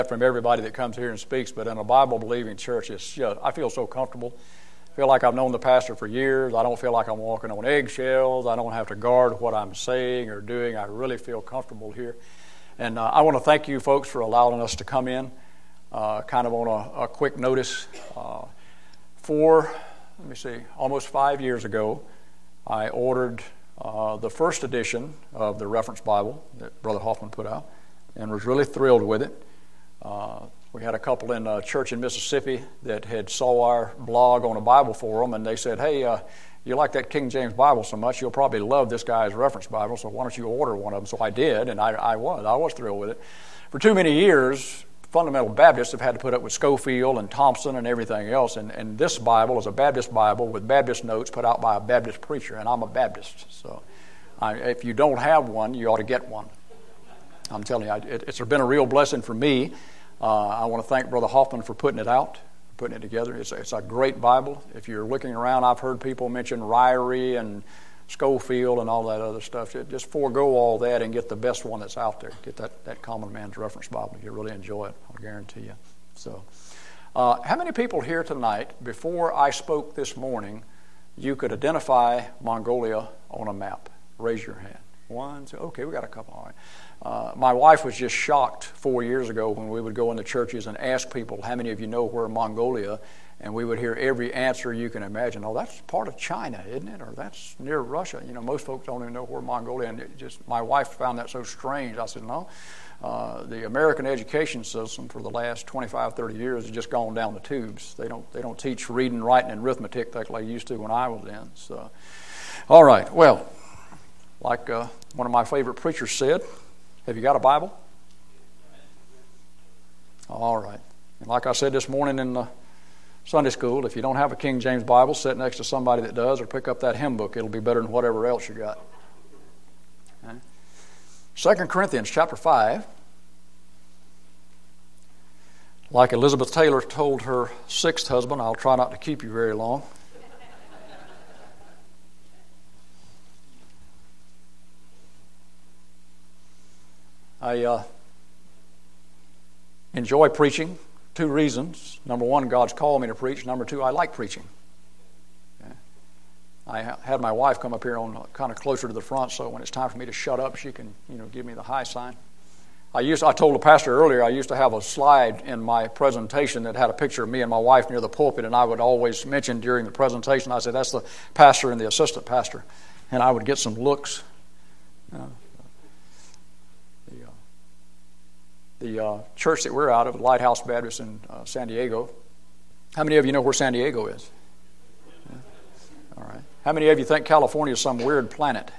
from everybody that comes here and speaks, but in a Bible-believing church, I feel so comfortable. I feel like I've known the pastor for years. I don't feel like I'm walking on eggshells. I don't have to guard what I'm saying or doing. I really feel comfortable here. And I want to thank you folks for allowing us to come in kind of on a quick notice. Almost 5 years ago, I ordered the first edition of the Reference Bible that Brother Hoffman put out and was really thrilled with it. We had a couple in a church in Mississippi that had saw our blog on a Bible forum, and they said, hey, you like that King James Bible so much, you'll probably love this guy's Reference Bible, so why don't you order one of them? So I did, and I was thrilled with it. For too many years, fundamental Baptists have had to put up with Schofield and Thompson and everything else, and this Bible is a Baptist Bible with Baptist notes put out by a Baptist preacher, and I'm a Baptist, so if you don't have one, you ought to get one. I'm telling you, it's been a real blessing for me. I want to thank Brother Hoffman for putting it out, putting it together. It's a great Bible. If you're looking around, I've heard people mention Ryrie and Schofield and all that other stuff. Just forego all that and get the best one that's out there. Get that Common Man's Reference Bible. You'll really enjoy it, I'll guarantee you. So, how many people here tonight, before I spoke this morning, you could identify Mongolia on a map? Raise your hand. One, two, okay, we got a couple. All right. My wife was just shocked 4 years ago when we would go into churches and ask people, how many of you know where Mongolia? And we would hear every answer you can imagine. Oh, that's part of China, isn't it? Or that's near Russia. You know, most folks don't even know where Mongolia is. And my wife found that so strange. I said, no. The American education system for the last 25, 30 years has just gone down the tubes. They don't teach reading, writing, and arithmetic like they used to when I was in. So, all right. Well, like one of my favorite preachers said, have you got a Bible? All right. And like I said this morning in the Sunday school, if you don't have a King James Bible, sit next to somebody that does or pick up that hymn book. It'll be better than whatever else you got. Okay. 2 Corinthians chapter 5. Like Elizabeth Taylor told her sixth husband, I'll try not to keep you very long. I enjoy preaching. 2 reasons. Number 1, God's called me to preach. Number 2, I like preaching. Okay. I had my wife come up here on kind of closer to the front, so when it's time for me to shut up, she can, give me the high sign. I told the pastor earlier, I used to have a slide in my presentation that had a picture of me and my wife near the pulpit, and I would always mention during the presentation, I said, that's the pastor and the assistant pastor. And I would get some looks. The church that we're out of, Lighthouse Baptist in San Diego. How many of you know where San Diego is? Yeah. All right. How many of you think California is some weird planet?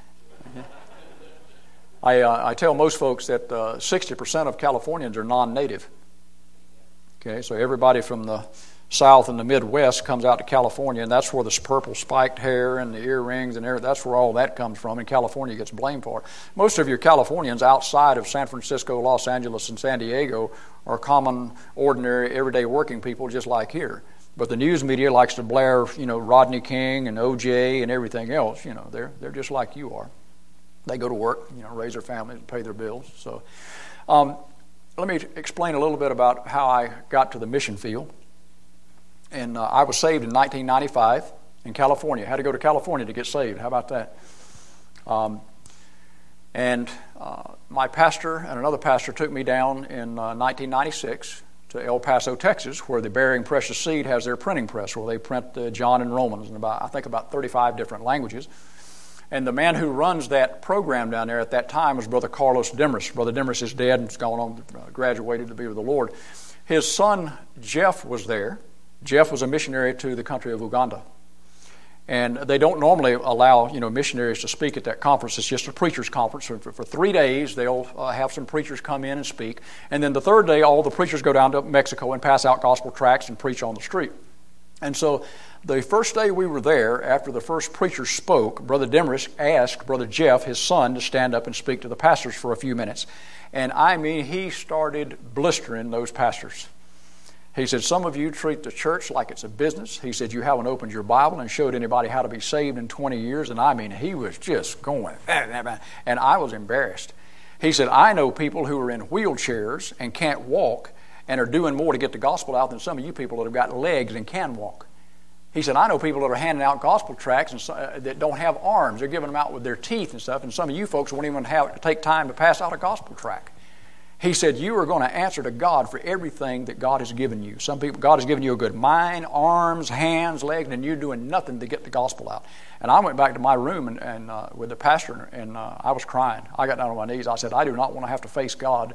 Yeah. I tell most folks that 60% of Californians are non-native. Okay, so everybody from the South and the Midwest comes out to California, and that's where this purple spiked hair and the earrings and everything, that's where all that comes from, and California gets blamed for it. Most of your Californians outside of San Francisco, Los Angeles, and San Diego are common, ordinary, everyday working people just like here. But the news media likes to blare, Rodney King and OJ and everything else. They're just like you are. They go to work, raise their families and pay their bills. So let me explain a little bit about how I got to the mission field. And I was saved in 1995 in California. I had to go to California to get saved. How about that? My pastor and another pastor took me down in 1996 to El Paso, Texas, where the Bearing Precious Seed has their printing press, where they print John and Romans in about 35 different languages. And the man who runs that program down there at that time was Brother Carlos Demers. Brother Demers is dead and has gone on, graduated to be with the Lord. His son, Jeff, was there. Jeff was a missionary to the country of Uganda. And they don't normally allow, missionaries to speak at that conference. It's just a preacher's conference. For 3 days, they'll have some preachers come in and speak. And then the third day, all the preachers go down to Mexico and pass out gospel tracts and preach on the street. And so the first day we were there, after the first preacher spoke, Brother Demers asked Brother Jeff, his son, to stand up and speak to the pastors for a few minutes. And he started blistering those pastors. He said, some of you treat the church like it's a business. He said, you haven't opened your Bible and showed anybody how to be saved in 20 years. And he was just going, and I was embarrassed. He said, I know people who are in wheelchairs and can't walk, and are doing more to get the gospel out than some of you people that have got legs and can walk. He said, I know people that are handing out gospel tracts and that don't have arms. They're giving them out with their teeth and stuff, and some of you folks won't even take time to pass out a gospel tract. He said, you are going to answer to God for everything that God has given you. Some people, God has given you a good mind, arms, hands, legs, and you're doing nothing to get the gospel out. And I went back to my room and with the pastor, and I was crying. I got down on my knees. I said, I do not want to have to face God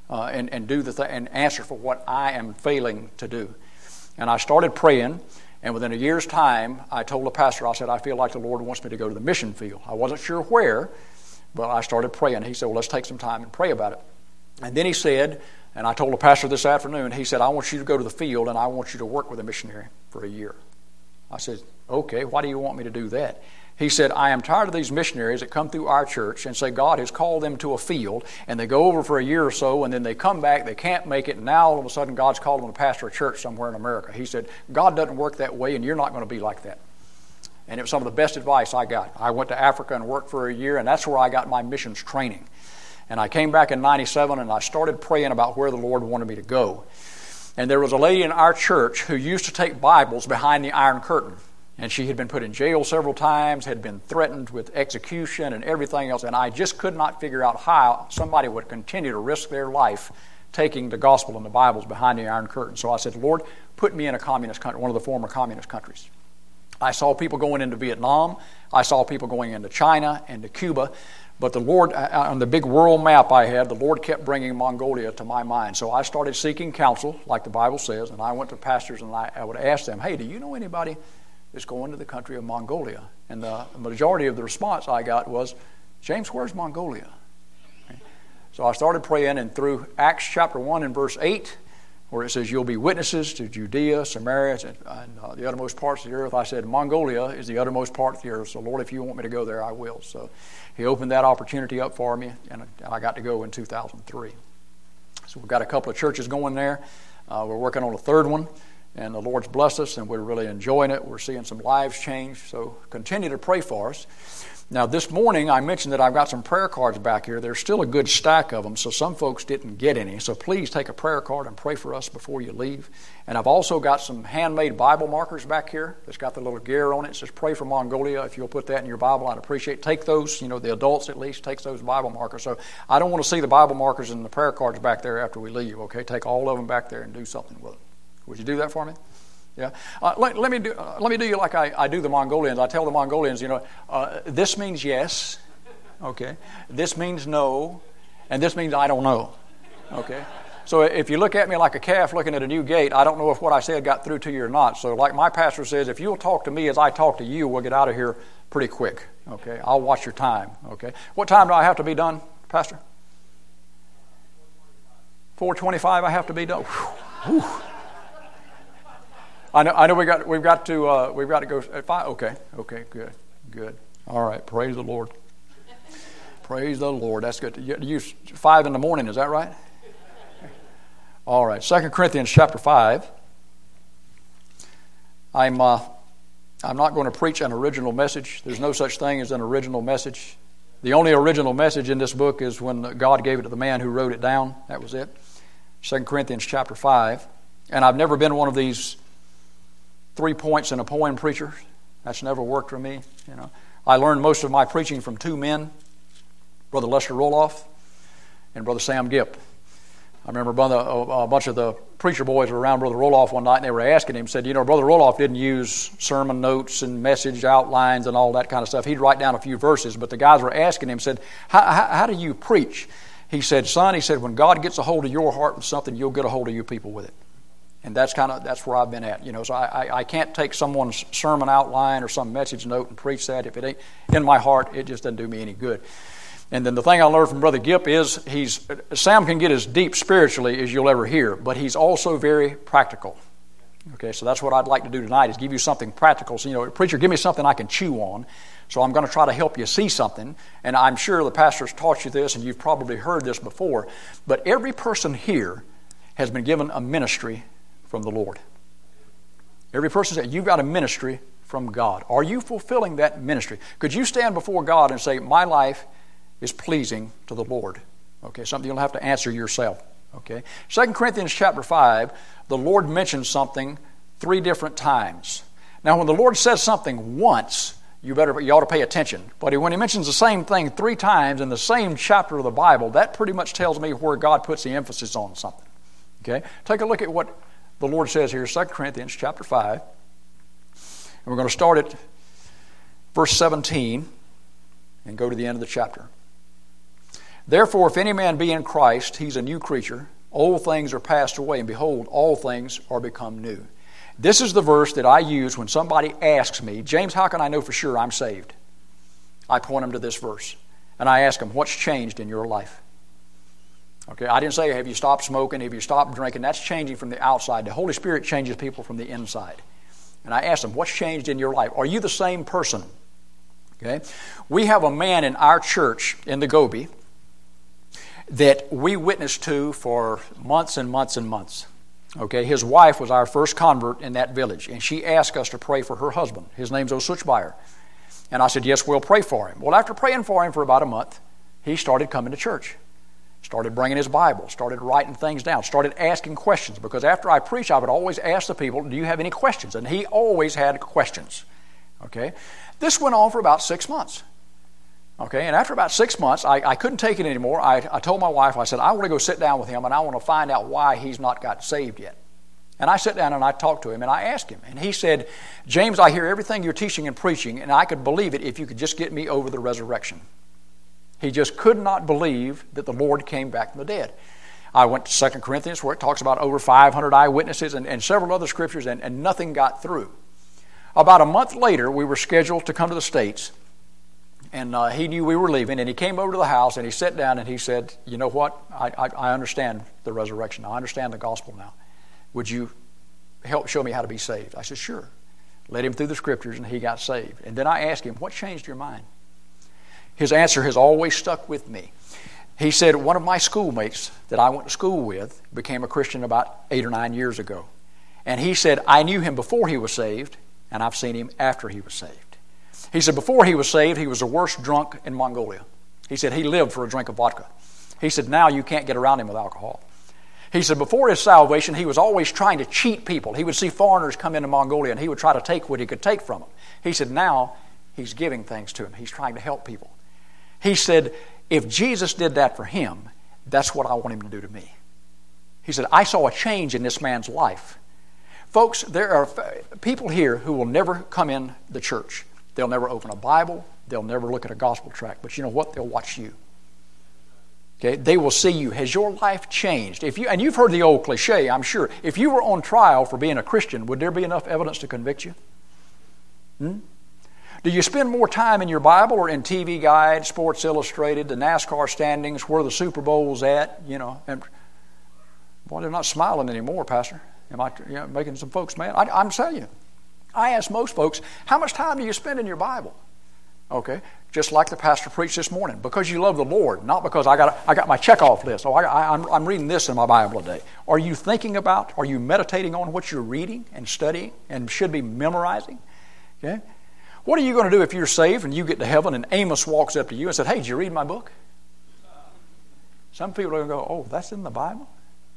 and do the thing and answer for what I am failing to do. And I started praying, and within a year's time, I told the pastor, I said, I feel like the Lord wants me to go to the mission field. I wasn't sure where, but I started praying. He said, well, let's take some time and pray about it. And then he said, and I told the pastor this afternoon, he said, I want you to go to the field and I want you to work with a missionary for a year. I said, okay, why do you want me to do that? He said, I am tired of these missionaries that come through our church and say God has called them to a field, and they go over for a year or so, and then they come back, they can't make it, and now all of a sudden God's called them to pastor a church somewhere in America. He said, God doesn't work that way, and you're not going to be like that. And it was some of the best advice I got. I went to Africa and worked for a year, and that's where I got my missions training. And I came back in 97 and I started praying about where the Lord wanted me to go. And there was a lady in our church who used to take Bibles behind the Iron Curtain. And she had been put in jail several times, had been threatened with execution and everything else. And I just could not figure out how somebody would continue to risk their life taking the gospel and the Bibles behind the Iron Curtain. So I said, Lord, put me in a communist country, one of the former communist countries. I saw people going into Vietnam. I saw people going into China and to Cuba. But the Lord, on the big world map I had, the Lord kept bringing Mongolia to my mind. So I started seeking counsel, like the Bible says, and I went to pastors and I would ask them, hey, do you know anybody that's going to the country of Mongolia? And the majority of the response I got was, James, where's Mongolia? Okay. So I started praying, and through Acts chapter 1 and verse 8, where it says, you'll be witnesses to Judea, Samaria, and the uttermost parts of the earth. I said, Mongolia is the uttermost part of the earth, so Lord, if you want me to go there, I will. So he opened that opportunity up for me, and I got to go in 2003. So we've got a couple of churches going there. We're working on a third one, and the Lord's blessed us, and we're really enjoying it. We're seeing some lives change, so continue to pray for us. Now, this morning, I mentioned that I've got some prayer cards back here. There's still a good stack of them, so some folks didn't get any. So please take a prayer card and pray for us before you leave. And I've also got some handmade Bible markers back here. It's got the little gear on it. It says, pray for Mongolia. If you'll put that in your Bible, I'd appreciate it. Take those, the adults at least, take those Bible markers. So I don't want to see the Bible markers and the prayer cards back there after we leave, okay? Take all of them back there and do something with them. Would you do that for me? Yeah. Let me do you like I do the Mongolians. I tell the Mongolians, this means yes, okay. This means no, and this means I don't know, okay. So if you look at me like a calf looking at a new gate, I don't know if what I said got through to you or not. So like my pastor says, if you'll talk to me as I talk to you, we'll get out of here pretty quick, okay. I'll watch your time, okay. What time do I have to be done, Pastor? 4:25. I have to be done. Whew. Whew. I know we've got to go at 5. Okay, good. All right, praise the Lord. Praise the Lord. That's good. You 5 in the morning, is that right? All right, 2 Corinthians chapter 5. I'm not going to preach an original message. There's no such thing as an original message. The only original message in this book is when God gave it to the man who wrote it down. That was it. 2 Corinthians chapter 5. And I've never been one of these 3 points in a poem preacher. That's never worked for me. I learned most of my preaching from 2 men, Brother Lester Roloff and Brother Sam Gipp. I remember a bunch of the preacher boys were around Brother Roloff one night, and they were asking him, said, Brother Roloff didn't use sermon notes and message outlines and all that kind of stuff. He'd write down a few verses, but the guys were asking him, said, how do you preach? He said, son, when God gets a hold of your heart with something, you'll get a hold of you people with it. And that's where I've been at, So I can't take someone's sermon outline or some message note and preach that. If it ain't in my heart, it just doesn't do me any good. And then the thing I learned from Brother Gipp is Sam can get as deep spiritually as you'll ever hear, but he's also very practical. Okay, so that's what I'd like to do tonight is give you something practical. So, preacher, give me something I can chew on. So I'm going to try to help you see something. And I'm sure the pastor's taught you this, and you've probably heard this before. But every person here has been given a ministry from the Lord. Every person said, you've got a ministry from God. Are you fulfilling that ministry? Could you stand before God and say, my life is pleasing to the Lord? Okay, something you'll have to answer yourself. Okay? 2 Corinthians chapter 5, the Lord mentions something 3 different times. Now, when the Lord says something once, you ought to pay attention. But when He mentions the same thing 3 times in the same chapter of the Bible, that pretty much tells me where God puts the emphasis on something. Okay? Take a look at what the Lord says here, 2 Corinthians chapter 5. And we're going to start at verse 17 and go to the end of the chapter. Therefore, if any man be in Christ, he's a new creature. Old things are passed away, and behold, all things are become new. This is the verse that I use when somebody asks me, James, how can I know for sure I'm saved? I point them to this verse. And I ask them, what's changed in your life? Okay, I didn't say, have you stopped smoking? Have you stopped drinking? That's changing from the outside. The Holy Spirit changes people from the inside. And I ask them, what's changed in your life? Are you the same person? Okay, we have a man in our church in the Gobi that we witnessed to for months and months and months. Okay, his wife was our first convert in that village, and she asked us to pray for her husband. His name's Osuchbayer. And I said, yes, we'll pray for him. Well, after praying for him for about a month, he started coming to church, started bringing his Bible, started writing things down, started asking questions, because after I preach, I would always ask the people, do you have any questions? And he always had questions. Okay, this went on for about 6 months. Okay, and after about 6 months, I couldn't take it anymore. I told my wife, I said, I want to go sit down with him and I want to find out why he's not got saved yet. And I sat down and I talked to him and I asked him. And he said, James, I hear everything you're teaching and preaching, and I could believe it if you could just get me over the resurrection. He just could not believe that the Lord came back from the dead. I went to 2 Corinthians where it talks about over 500 eyewitnesses and several other scriptures, and nothing got through. About a month later, we were scheduled to come to the States. And he knew we were leaving, and he came over to the house, and he sat down, and he said, you know what, I understand the resurrection. I understand the gospel now. Would you help show me how to be saved? I said, sure. Led him through the scriptures, and he got saved. And then I asked him, what changed your mind? His answer has always stuck with me. He said, one of my schoolmates that I went to school with became a Christian about 8 or 9 years ago. And he said, I knew him before he was saved, and I've seen him after he was saved. He said before he was saved, he was the worst drunk in Mongolia. He said he lived for a drink of vodka. He said now you can't get around him with alcohol. He said before his salvation, he was always trying to cheat people. He would see foreigners come into Mongolia and he would try to take what he could take from them. He said now he's giving things to them. He's trying to help people. He said if Jesus did that for him, that's what I want him to do to me. He said I saw a change in this man's life. Folks, there are people here who will never come in the church. They'll never open a Bible. They'll never look at a gospel tract. But you know what? They'll watch you. Okay? They will see you. Has your life changed? And you've heard the old cliche, I'm sure. If you were on trial for being a Christian, would there be enough evidence to convict you? Do you spend more time in your Bible or in TV Guide, Sports Illustrated, the NASCAR standings, where the Super Bowl's at? You know, and boy, they're not smiling anymore, Pastor. Am I making some folks mad? I'm telling you. I ask most folks, how much time do you spend in your Bible? Okay, just like the pastor preached this morning, because you love the Lord, not because I got my checkoff list. Oh, I'm reading this in my Bible today. Are you thinking about, are you meditating on what you're reading and studying and should be memorizing? Okay, what are you going to do if you're saved and you get to heaven and Amos walks up to you and said, hey, did you read my book? Some people are going to go, oh, that's in the Bible?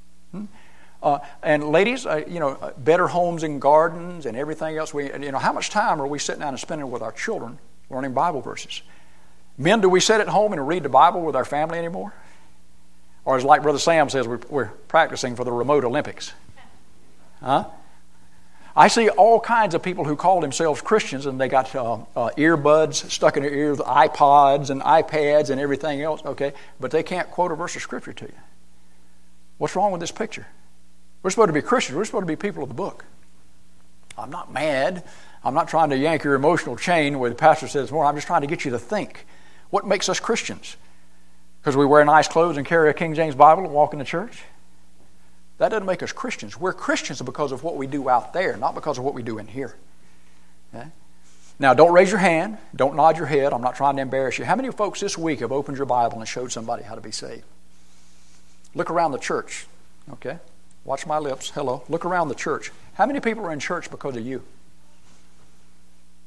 And ladies, better homes and gardens and everything else. How much time are we sitting down and spending with our children learning Bible verses? Men, do we sit at home and read the Bible with our family anymore? Or is like Brother Sam says, we're practicing for the remote Olympics? Huh? I see all kinds of people who call themselves Christians and they got earbuds stuck in their ears, iPods and iPads and everything else, okay? But they can't quote a verse of Scripture to you. What's wrong with this picture? We're supposed to be Christians. We're supposed to be people of the book. I'm not mad. I'm not trying to yank your emotional chain where the pastor says more. I'm just trying to get you to think. What makes us Christians? Because we wear nice clothes and carry a King James Bible and walk in the church? That doesn't make us Christians. We're Christians because of what we do out there, not because of what we do in here. Okay? Now, don't raise your hand. Don't nod your head. I'm not trying to embarrass you. How many folks this week have opened your Bible and showed somebody how to be saved? Look around the church. Okay? Watch my lips. Hello. Look around the church. How many people are in church because of you?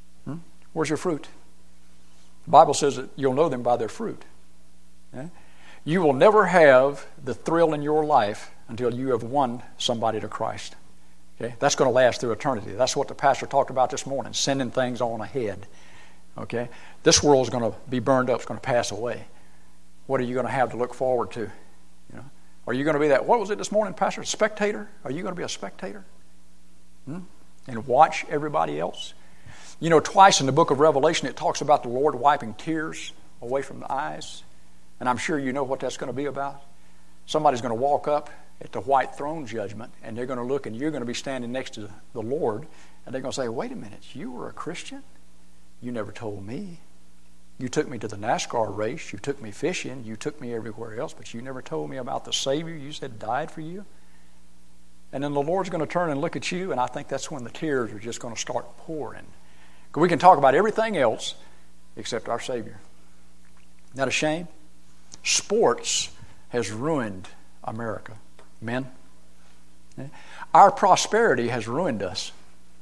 Where's your fruit? The Bible says that you'll know them by their fruit. Okay? You will never have the thrill in your life until you have won somebody to Christ. Okay? That's going to last through eternity. That's what the pastor talked about this morning, sending things on ahead. Okay? This world is going to be burned up. It's going to pass away. What are you going to have to look forward to? You know? Are you going to be that, what was it this morning, Pastor? Spectator? Are you going to be a spectator? And watch everybody else? You know, twice in the book of Revelation it talks about the Lord wiping tears away from the eyes. And I'm sure you know what that's going to be about. Somebody's going to walk up at the white throne judgment, and they're going to look, and you're going to be standing next to the Lord, and they're going to say, wait a minute, you were a Christian? You never told me. You took me to the NASCAR race. You took me fishing. You took me everywhere else, but you never told me about the Savior you said died for you. And then the Lord's going to turn and look at you, and I think that's when the tears are just going to start pouring. Because we can talk about everything else except our Savior. Isn't that a shame? Sports has ruined America. Men, our prosperity has ruined us.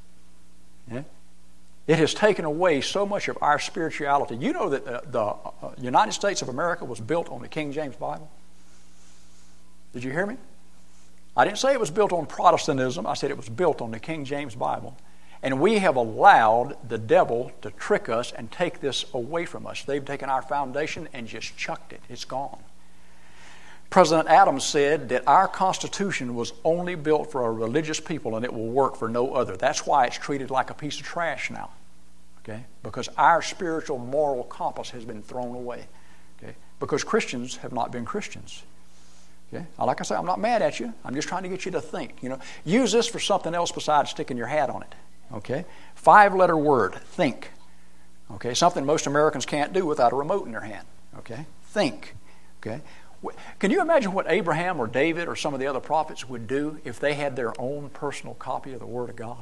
It has taken away so much of our spirituality. You know that the United States of America was built on the King James Bible? Did you hear me? I didn't say it was built on Protestantism. I said it was built on the King James Bible. And we have allowed the devil to trick us and take this away from us. They've taken our foundation and just chucked it. It's gone. President Adams said that our Constitution was only built for a religious people and it will work for no other. That's why it's treated like a piece of trash now. Okay? Because our spiritual moral compass has been thrown away. Okay? Because Christians have not been Christians. Okay? Now, like I say, I'm not mad at you. I'm just trying to get you to think. You know, use this for something else besides sticking your hat on it. Okay? 5-letter word, think. Okay? Something most Americans can't do without a remote in their hand. Okay? Think. Okay? Can you imagine what Abraham or David or some of the other prophets would do if they had their own personal copy of the Word of God?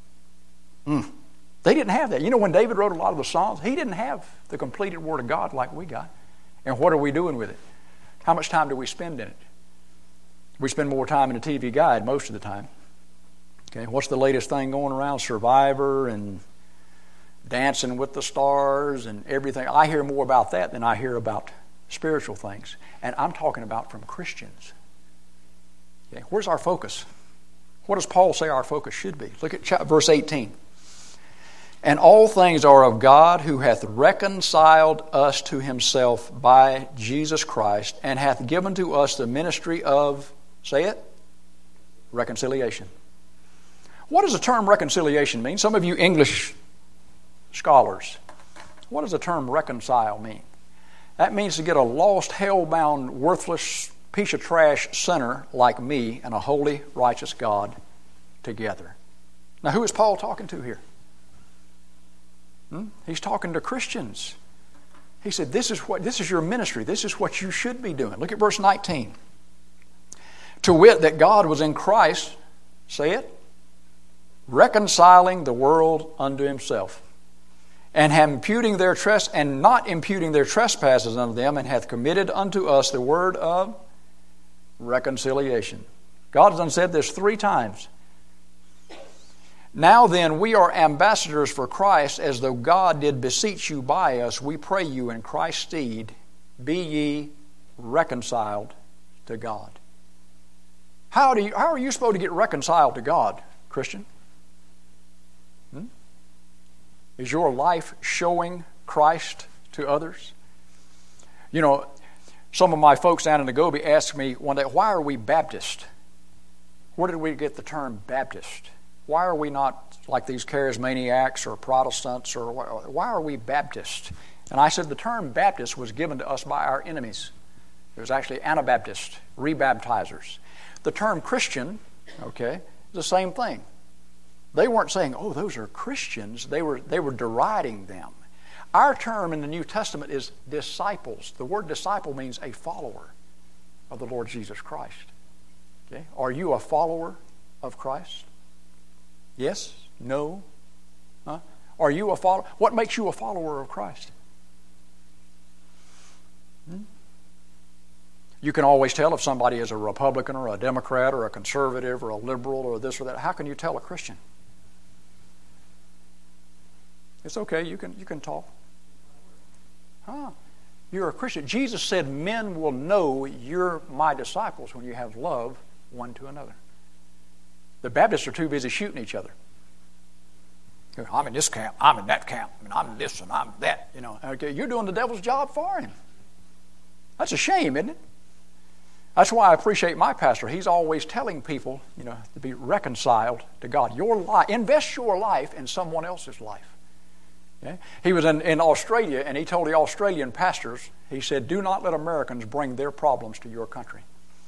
They didn't have that. You know, when David wrote a lot of the Psalms, he didn't have the completed Word of God like we got. And what are we doing with it? How much time do we spend in it? We spend more time in the TV guide most of the time. Okay, what's the latest thing going around? Survivor and Dancing with the Stars and everything. I hear more about that than I hear about spiritual things. And I'm talking about from Christians. Okay, where's our focus? What does Paul say our focus should be? Look at verse 18. And all things are of God, who hath reconciled us to himself by Jesus Christ, and hath given to us the ministry of, say it, reconciliation. What does the term reconciliation mean? Some of you English scholars, what does the term reconcile mean? That means to get a lost, hell-bound, worthless piece of trash sinner like me and a holy, righteous God together. Now, who is Paul talking to here? He's talking to Christians. He said, this is your ministry. This is what you should be doing. Look at verse 19. To wit, that God was in Christ, say it, reconciling the world unto himself, and not imputing their trespasses unto them, and hath committed unto us the word of reconciliation. God has done said this 3 times. Now then, we are ambassadors for Christ, as though God did beseech you by us. We pray you in Christ's stead, be ye reconciled to God. How are you supposed to get reconciled to God, Christian? Is your life showing Christ to others? You know, some of my folks down in the Gobi asked me one day, why are we Baptist? Where did we get the term Baptist? Why are we not like these charismaniacs or Protestants? Or why are we Baptist? And I said the term Baptist was given to us by our enemies. It was actually Anabaptist, rebaptizers. The term Christian, okay, is the same thing. They weren't saying, oh, those are Christians. They were deriding them. Our term in the New Testament is disciples. The word disciple means a follower of the Lord Jesus Christ. Okay? Are you a follower of Christ? Yes? No? Huh? Are you a follower? What makes you a follower of Christ? You can always tell if somebody is a Republican or a Democrat or a conservative or a liberal or this or that. How can you tell a Christian? It's okay, you can talk. You're a Christian. Jesus said, men will know you're my disciples when you have love one to another. The Baptists are too busy shooting each other. I'm in this camp, I'm in that camp, and I'm this and I'm that. Okay, you're doing the devil's job for him. That's a shame, isn't it? That's why I appreciate my pastor. He's always telling people, to be reconciled to God. Your life, invest your life in someone else's life. Okay? He was in Australia, and he told the Australian pastors, he said, do not let Americans bring their problems to your country.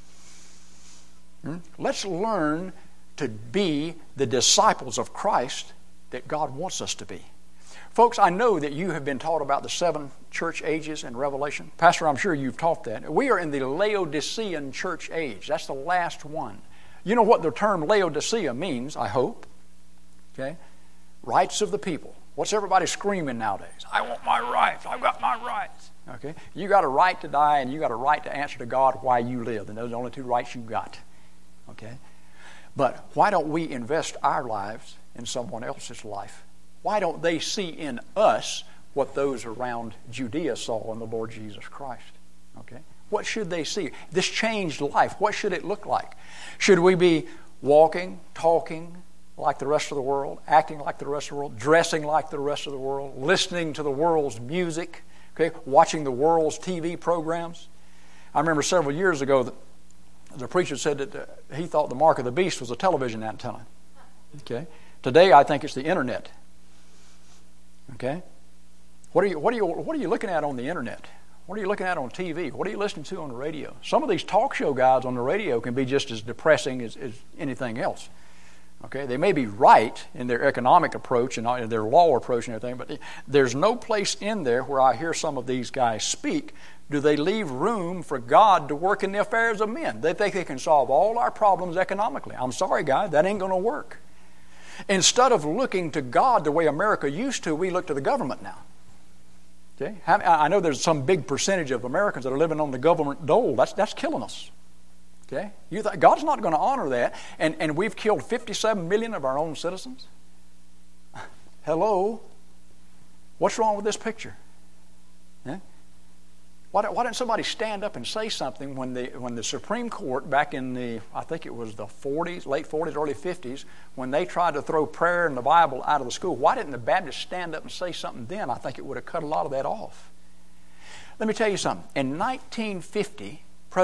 Let's learn to be the disciples of Christ that God wants us to be. Folks, I know that you have been taught about the 7 church ages in Revelation. Pastor, I'm sure you've taught that. We are in the Laodicean church age. That's the last one. You know what the term Laodicea means, I hope. Okay? Rights of the people. What's everybody screaming nowadays? I want my rights. I've got my rights. Okay? You got a right to die, and you got a right to answer to God why you live. And those are the only 2 rights you got. Okay? But why don't we invest our lives in someone else's life? Why don't they see in us what those around Judea saw in the Lord Jesus Christ? Okay? What should they see? This changed life, what should it look like? Should we be walking, talking like the rest of the world, acting like the rest of the world, dressing like the rest of the world, listening to the world's music, okay, watching the world's TV programs? I remember several years ago that the preacher said that he thought the mark of the beast was a television antenna. Okay? Today, I think it's the internet. Okay? What are you looking at on the internet? What are you looking at on TV? What are you listening to on the radio? Some of these talk show guys on the radio can be just as depressing as anything else. Okay? They may be right in their economic approach and their law approach and everything, but there's no place in there where I hear some of these guys speak. Do they leave room for God to work in the affairs of men? They think they can solve all our problems economically. I'm sorry, guys, that ain't going to work. Instead of looking to God the way America used to, we look to the government now. Okay? I know there's some big percentage of Americans that are living on the government dole. That's killing us. Okay? God's not going to honor that. And we've killed 57 million of our own citizens. Hello? What's wrong with this picture? Yeah? Why didn't somebody stand up and say something when the Supreme Court back in I think it was the 40s, late 40s, early 50s, when they tried to throw prayer and the Bible out of the school? Why didn't the Baptists stand up and say something then? I think it would have cut a lot of that off. Let me tell you something. In 1950,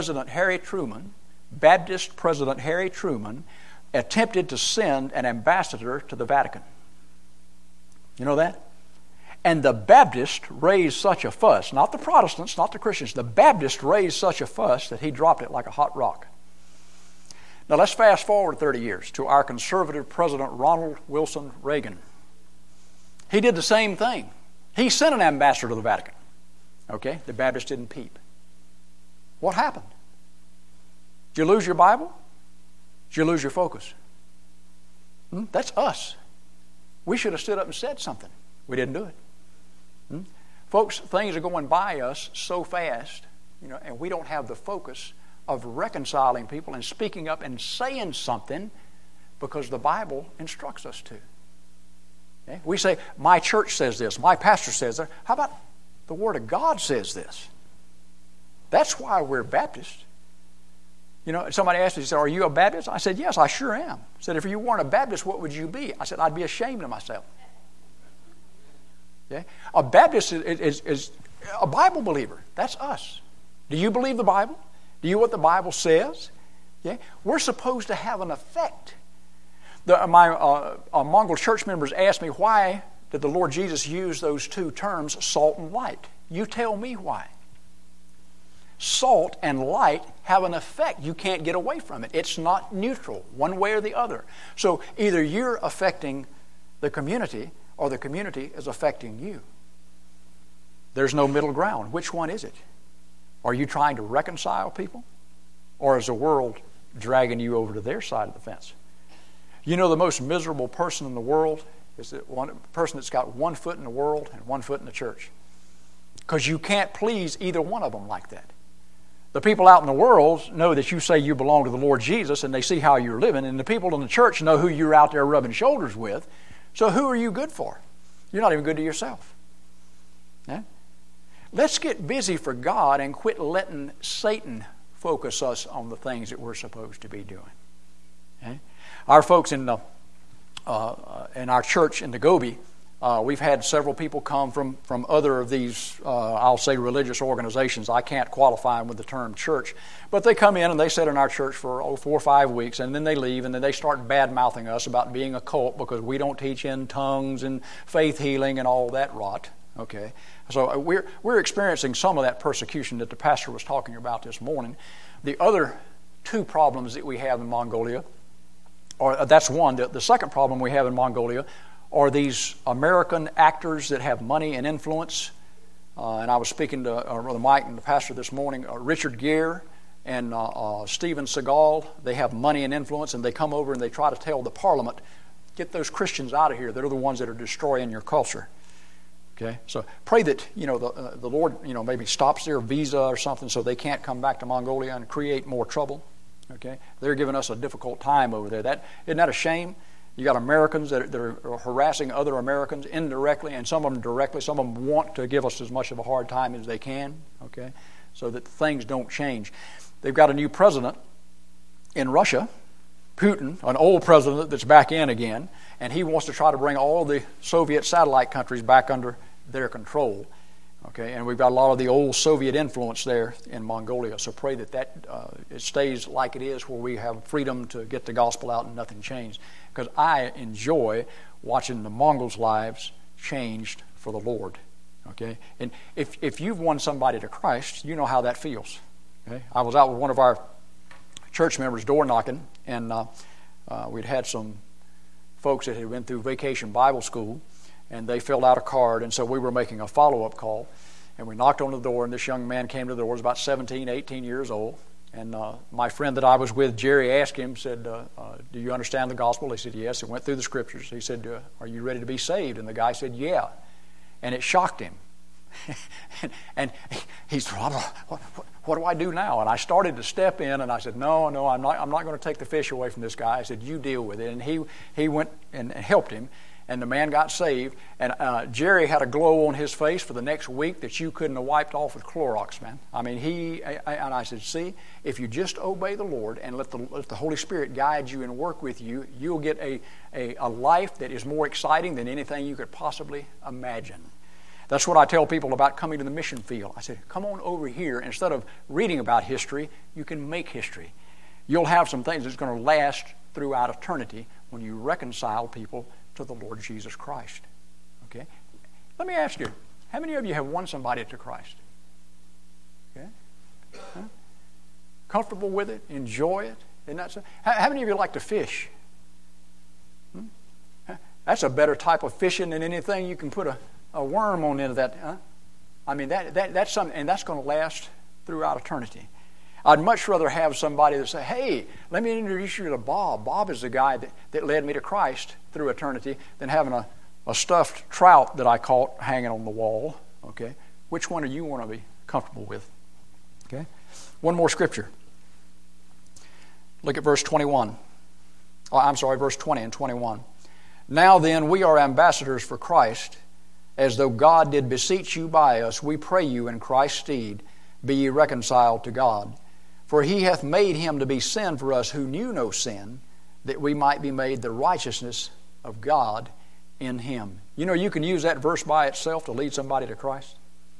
Baptist President Harry Truman, attempted to send an ambassador to the Vatican. You know that? And the Baptists raised such a fuss, not the Protestants, not the Christians, the Baptists raised such a fuss that he dropped it like a hot rock. Now let's fast forward 30 years to our conservative President Ronald Wilson Reagan. He did the same thing. He sent an ambassador to the Vatican. Okay? The Baptists didn't peep. What happened? Did you lose your Bible? Did you lose your focus? That's us. We should have stood up and said something. We didn't do it. Folks, things are going by us so fast, and we don't have the focus of reconciling people and speaking up and saying something because the Bible instructs us to. Okay? We say, my church says this, my pastor says that. How about the Word of God says this? That's why we're Baptists. Somebody asked me, he said, are you a Baptist? I said, yes, I sure am. He said, if you weren't a Baptist, what would you be? I said, I'd be ashamed of myself. Okay? A Baptist is a Bible believer. That's us. Do you believe the Bible? Do you know what the Bible says? Okay? We're supposed to have an effect. My Mongol church members asked me, why did the Lord Jesus use those 2 terms, salt and light? You tell me why. Salt and light have an effect. You can't get away from it. It's not neutral, one way or the other. So either you're affecting the community or the community is affecting you. There's no middle ground. Which one is it? Are you trying to reconcile people? Or is the world dragging you over to their side of the fence? The most miserable person in the world is the one person that's got 1 foot in the world and 1 foot in the church. Because you can't please either one of them like that. The people out in the world know that you say you belong to the Lord Jesus and they see how you're living, and the people in the church know who you're out there rubbing shoulders with. So who are you good for? You're not even good to yourself. Yeah? let's get busy for God and quit letting Satan focus us on the things that we're supposed to be doing. Okay? Our folks in our church in the Gobi, we've had several people come from other of these, I'll say, religious organizations. I can't qualify them with the term church. But they come in and they sit in our church for 4 or 5 weeks, and then they leave, and then they start bad-mouthing us about being a cult because we don't teach in tongues and faith healing and all that rot. Okay, so we're experiencing some of that persecution that the pastor was talking about this morning. The other two problems that we have in Mongolia, or that's one. The second problem we have in Mongolia are these American actors that have money and influence. And I was speaking to Brother Mike and the pastor this morning. Richard Gere and Steven Seagal, they have money and influence, and they come over and they try to tell the parliament, get those Christians out of here. They're the ones that are destroying your culture. Okay, so pray that the Lord maybe stops their visa or something so they can't come back to Mongolia and create more trouble. Okay, they're giving us a difficult time over there. Isn't that a shame? You got Americans that are harassing other Americans indirectly, and some of them directly. Some of them want to give us as much of a hard time as they can. Okay, so that things don't change. They've got a new president in Russia, Putin, an old president that's back in again, and he wants to try to bring all the Soviet satellite countries back under their control. Okay, and we've got a lot of the old Soviet influence there in Mongolia. So pray that it stays like it is, where we have freedom to get the gospel out and nothing changed. Because I enjoy watching the Mongols' lives changed for the Lord. Okay, and if you've won somebody to Christ, you know how that feels. Okay, I was out with one of our church members door knocking, and we'd had some folks that had been through Vacation Bible School, and they filled out a card, and so we were making a follow-up call, and we knocked on the door, and this young man came to the door. He was about 17, 18 years old, and my friend that I was with, Jerry, asked him, said, do you understand the gospel? He said, yes. He went through the scriptures. He said, are you ready to be saved? And the guy said, yeah, and it shocked him. And he said, what do I do now? And I started to step in, and I said, no, I'm not going to take the fish away from this guy. I said, you deal with it. And he went and helped him, and the man got saved. And Jerry had a glow on his face for the next week that you couldn't have wiped off with Clorox, man. I mean, and I said, see, if you just obey the Lord and let the Holy Spirit guide you and work with you, you'll get a life that is more exciting than anything you could possibly imagine. That's what I tell people about coming to the mission field. I said, come on over here. Instead of reading about history, you can make history. You'll have some things that's going to last throughout eternity when you reconcile people to the Lord Jesus Christ. Okay? Let me ask you, how many of you have won somebody to Christ? Okay? Huh? Comfortable with it? Enjoy it? Isn't that so? How many of you like to fish? That's a better type of fishing than anything you can put a worm on into that. Huh? I mean, that's something, and that's going to last throughout eternity. I'd much rather have somebody that say, hey, let me introduce you to Bob. Bob is the guy that led me to Christ through eternity, than having a stuffed trout that I caught hanging on the wall. Okay? Which one do you want to be comfortable with? Okay? One more scripture. Look at verse 21. Verse 20 and 21. Now then, we are ambassadors for Christ, as though God did beseech you by us. We pray you in Christ's stead, be ye reconciled to God. For he hath made him to be sin for us who knew no sin, that we might be made the righteousness of God in him. You know, you can use that verse by itself to lead somebody to Christ.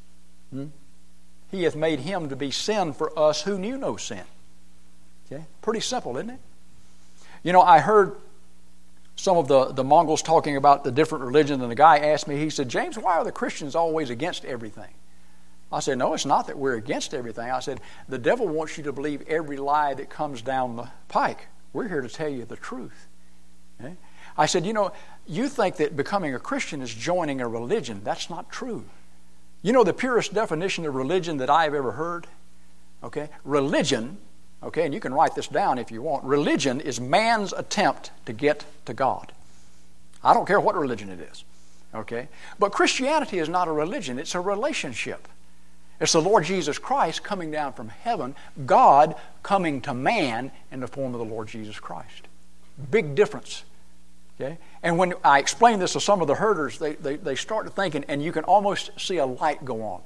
He hath made him to be sin for us who knew no sin. Okay? Pretty simple, isn't it? You know, I heard some of the Mongols talking about the different religions, and the guy asked me, he said, James, why are the Christians always against everything? I said, no, it's not that we're against everything. I said, the devil wants you to believe every lie that comes down the pike. We're here to tell you the truth. Okay? I said, you know, you think that becoming a Christian is joining a religion. That's not true. You know the purest definition of religion that I've ever heard? Okay? Religion, okay, and you can write this down if you want. Religion is man's attempt to get to God. I don't care what religion it is. Okay? But Christianity is not a religion. It's a relationship. It's the Lord Jesus Christ coming down from heaven, God coming to man in the form of the Lord Jesus Christ. Big difference. Okay? And when I explain this to some of the herders, they start to think, and you can almost see a light go on. They go,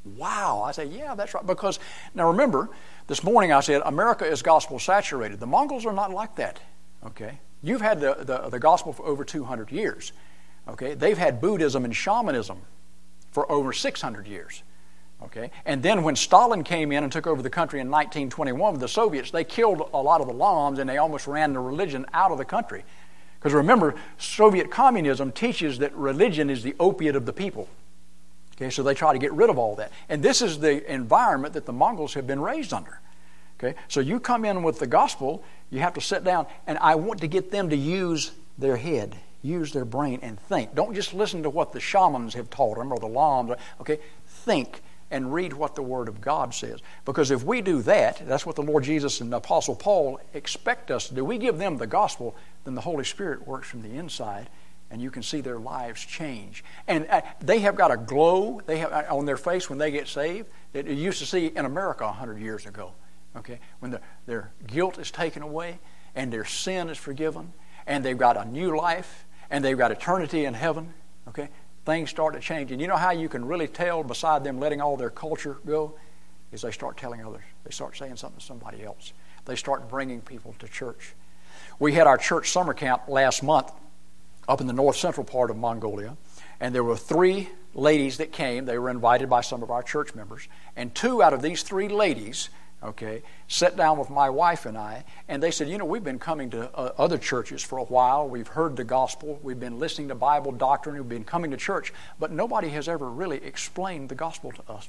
Wow. I say, yeah, that's right. Because, now remember, this morning I said America is gospel saturated. The Mongols are not like that. Okay? You've had the gospel for over 200 years. Okay? They've had Buddhism and shamanism for over 600 years. Okay? And then when Stalin came in and took over the country in 1921 with the Soviets, they killed a lot of the Lams and they almost ran the religion out of the country. Because remember, Soviet communism teaches that religion is the opiate of the people. Okay, so they try to get rid of all that. And this is the environment that the Mongols have been raised under. Okay, so you come in with the gospel, you have to sit down, and I want to get them to use their head, use their brain, and think. Don't just listen to what the shamans have taught them or the lams. Okay, think and read what the Word of God says. Because if we do that, that's what the Lord Jesus and the Apostle Paul expect us to do. We give them the gospel, then the Holy Spirit works from the inside, and you can see their lives change. And they have got a glow they have on their face when they get saved that you used to see in America 100 years ago. Okay, when their guilt is taken away and their sin is forgiven and they've got a new life and they've got eternity in heaven. Okay, things start to change. And you know how you can really tell, beside them letting all their culture go, is they start telling others. They start saying something to somebody else. They start bringing people to church. We had our church summer camp last month up in the north central part of Mongolia, and there were 3 ladies that came. They were invited by some of our church members, and 2 out of these 3 ladies, okay, sat down with my wife and I, and they said, you know, we've been coming to other churches for a while. We've heard the gospel. We've been listening to Bible doctrine. We've been coming to church, but nobody has ever really explained the gospel to us.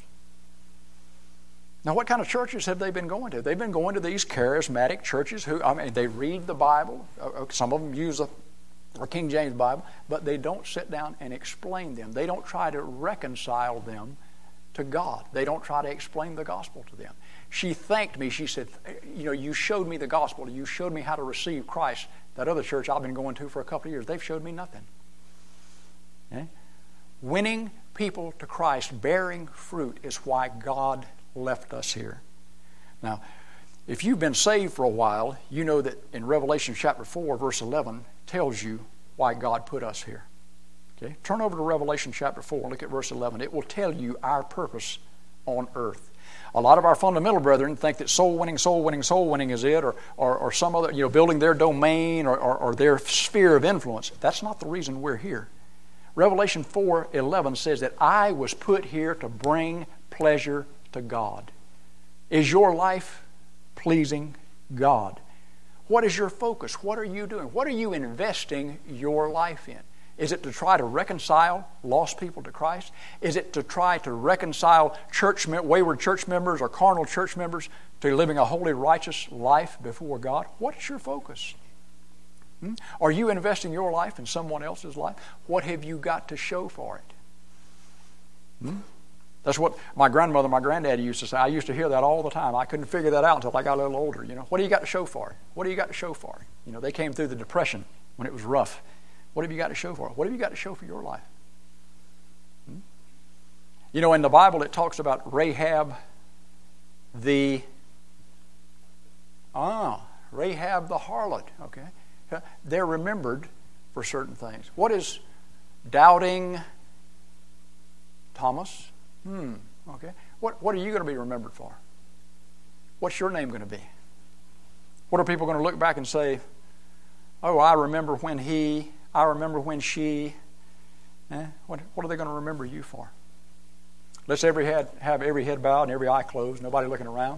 Now, what kind of churches have they been going to? They've been going to these charismatic churches who, I mean, they read the Bible. Some of them use a King James Bible, but they don't sit down and explain them. They don't try to reconcile them to God. They don't try to explain the gospel to them. She thanked me. She said, you know, you showed me the gospel. You showed me how to receive Christ. That other church I've been going to for a couple of years, they've showed me nothing. Okay? Winning people to Christ, bearing fruit, is why God left us here. Now, if you've been saved for a while, you know that in Revelation chapter 4, verse 11, tells you why God put us here. Okay? Turn over to Revelation chapter 4 and look at verse 11. It will tell you our purpose on earth. A lot of our fundamental brethren think that soul winning is it, or some other, you know, building their domain or their sphere of influence. That's not the reason we're here. Revelation 4:11 says that I was put here to bring pleasure to God. Is your life pleasing God? What is your focus? What are you doing? What are you investing your life in? Is it to try to reconcile lost people to Christ? Is it to try to reconcile wayward church members or carnal church members to living a holy, righteous life before God? What's your focus? Are you investing your life in someone else's life? What have you got to show for it? That's what my grandmother, my granddaddy used to say. I used to hear that all the time. I couldn't figure that out until I got a little older. You know, what do you got to show for it? What do you got to show for it? You know, they came through the Depression when it was rough. What have you got to show for it? What have you got to show for your life? You know, in the Bible it talks about Rahab the harlot. Okay, they're remembered for certain things. What is doubting Thomas? Okay. What are you going to be remembered for? What's your name going to be? What are people going to look back and say, oh, I remember when she. What are they going to remember you for? Let's have every head bowed and every eye closed, nobody looking around.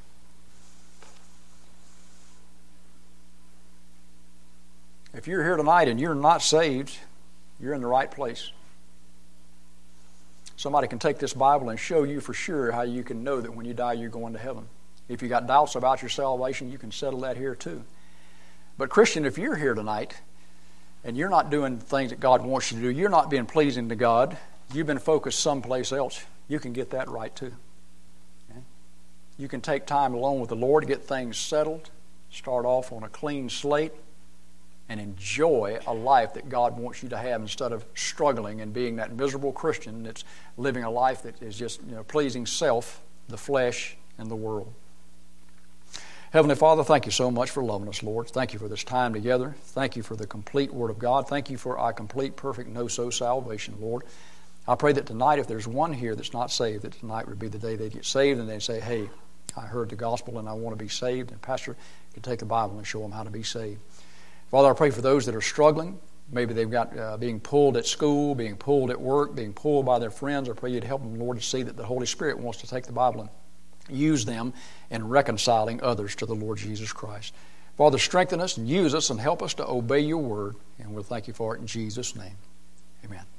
If you're here tonight and you're not saved, you're in the right place. Somebody can take this Bible and show you for sure how you can know that when you die you're going to heaven. If you got doubts about your salvation, you can settle that here too. But Christian, if you're here tonight and you're not doing the things that God wants you to do, you're not being pleasing to God, you've been focused someplace else, you can get that right too. Okay? You can take time alone with the Lord to get things settled, start off on a clean slate, and enjoy a life that God wants you to have instead of struggling and being that miserable Christian that's living a life that is just, you know, pleasing self, the flesh, and the world. Heavenly Father, thank you so much for loving us, Lord. Thank you for this time together. Thank you for the complete Word of God. Thank you for our complete, perfect, no-so salvation, Lord. I pray that tonight, if there's one here that's not saved, that tonight would be the day they get saved and they say, hey, I heard the gospel and I want to be saved. And Pastor can take the Bible and show them how to be saved. Father, I pray for those that are struggling. Maybe they've got being pulled at school, being pulled at work, being pulled by their friends. I pray you'd help them, Lord, to see that the Holy Spirit wants to take the Bible and use them in reconciling others to the Lord Jesus Christ. Father, strengthen us and use us and help us to obey your word. And we'll thank you for it in Jesus' name. Amen.